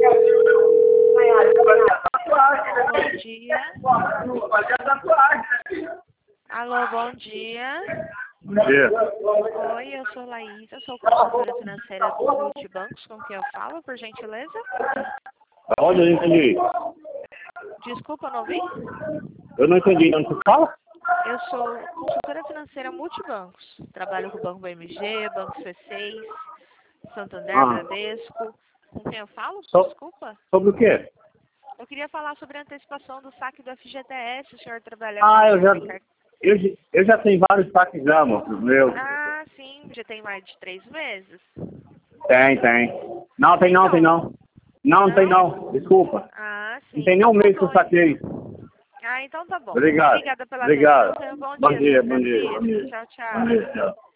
Bom dia. Alô, bom dia. Bom dia. Oi, eu sou Laísa, sou consultora financeira do Multibancos, com quem eu falo, por gentileza? Onde eu entendi? Desculpa, não ouvi? Eu não entendi. Onde você fala? Eu sou consultora financeira Multibancos. Trabalho com o Banco BMG, Banco C6, Santander, Bradesco. Com quem eu falo? Desculpa. Sobre o quê? Eu queria falar sobre a antecipação do saque do FGTS. O senhor trabalha eu já tenho vários saques já, moço, meu. Ah, sim. Já tem mais de 3 meses? Tem. Não, tem não. Não tem não. Desculpa. Ah, sim. Não tem nem um mês que eu saquei. Ah, então tá bom. Obrigado. Obrigada pela Obrigado. atenção. Tenha um Bom dia. Tchau, tchau. Bom dia, tchau.